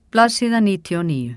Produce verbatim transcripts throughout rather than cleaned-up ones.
Blaðsíða níutíu og níu.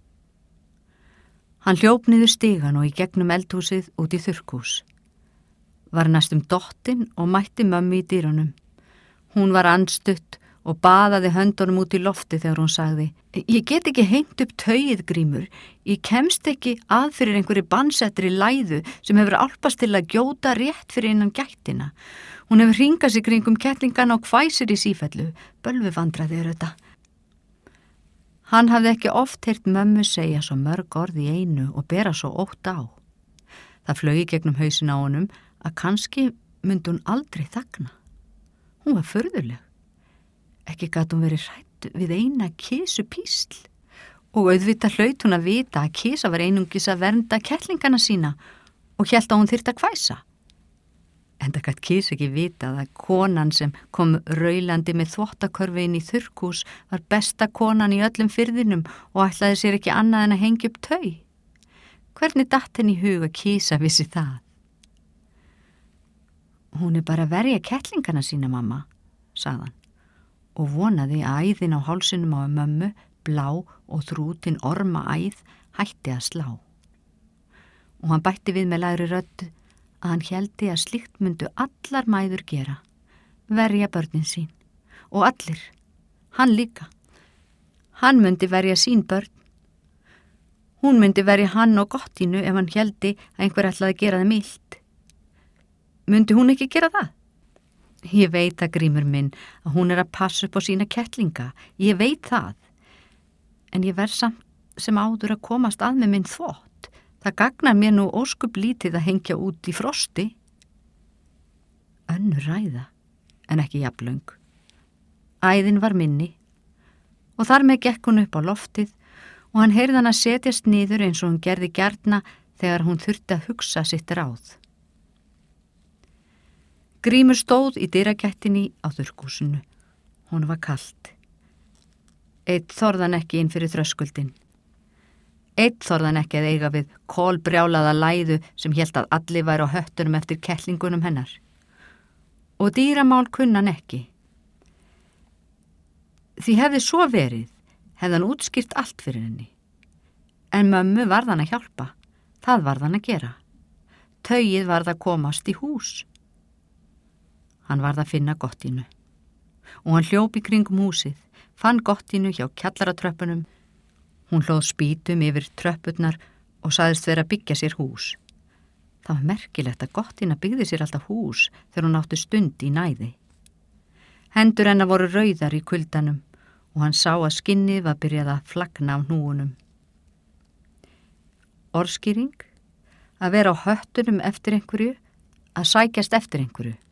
Hann hljóp niður stigann og í gegnum eldhúsið út í þurrkhús. Var næstum dottinn og mætti mömmu í dyrunum. Hún var andstutt og baðaði höndunum út í lofti þegar hún sagði: Ég get ekki hengt upp tauið, Grímur. Ég kemst ekki að fyrir einhverju bansettri læðu sem hefur álpast til að gjóta rétt fyrir innan gættina. Hún hefur hringað sig kringum kettlingana og hvæsir í sífellu. Bölvi vandraði er þetta. Hann hafði ekki oft heyrt mömmu segja svo mörg orð í einu og bera svo ótt á. Það flög í gegnum hausinn á honum að kannski myndi hún aldrei þagna. Hún var furðuleg. Ekki gat hún verið hrædd við eina kisu písl og auðvitað hlaut hún að vita að kisa var einungis að vernda kettlingana sína og hélt að hún þyrfti að hvæsa. Enda gat kisa ekki vitað að konan sem kom raulandi með þvottakörfu inn í þurrkhús var besta konan í öllum firðinum og ætlaði sér ekki annað en að hengja upp tau. Hvernig datt henni í hug að kisa vissi það? Hún er bara að verja kettlingana sína, mamma, sagði hann og vonaði að æðin á hálsinum á mömmu, blá og þrútin orma æð, hætti að slá. Og hann bætti við með lægri röddu að hann héldi að slíkt myndu allar mæður gera, verja börnin sín og allir, hann líka. Hann myndi verja sín börn. Hún myndi verja hann og Gottínu ef hann héldi að einhver ætlaði að gera þeim illt. Myndi hún ekki gera það? Ég veit að Grímur minn að hún er að passa upp á sína kettlinga, ég veit það. En ég verð samt sem áður að komast að með minn þvott. Það gagnar mér nú óskup lítið að hengja út í frosti. Önnur ræða, en ekki jafnlöng. Æðin var minni og þar með gekk hún upp á loftið og hann heyrði hann að setjast niður eins og hún gerði gjarna þegar hún þurfti að hugsa sitt ráð. Grímur stóð í dyragættinni á þurrkhúsinu. Hún var kalt. Einn þorðan ekki inn fyrir þröskuldinn. Einn þorðan ekki að eiga við kolbrjálaða læðu sem hélt að allir væri á höttunum eftir kettlingunum hennar. Og dýramál kunnan ekki. Því hefði svo verið, hefði hann útskýrt allt fyrir henni. En mömmu varð hann að hjálpa. Það varð hann að gera. Taugið varð að komast í hús. Hann varð að finna Gottínu. Og hann hljóp í kringum húsið, fann Gottínu hjá kjallaratröppunum. Hún hlóð spýtum yfir tröppurnar og sagðist vera að byggja sér hús. Það var merkilegt að Gottína byggði sér alltaf hús þegar hún átti stund í næði. Hendur hennar voru rauðar í kuldanum og hann sá að skinnið var byrjað að flagna á hnúunum. Orðskýring: að vera á höttunum eftir einhverju, að sækjast eftir einhverju.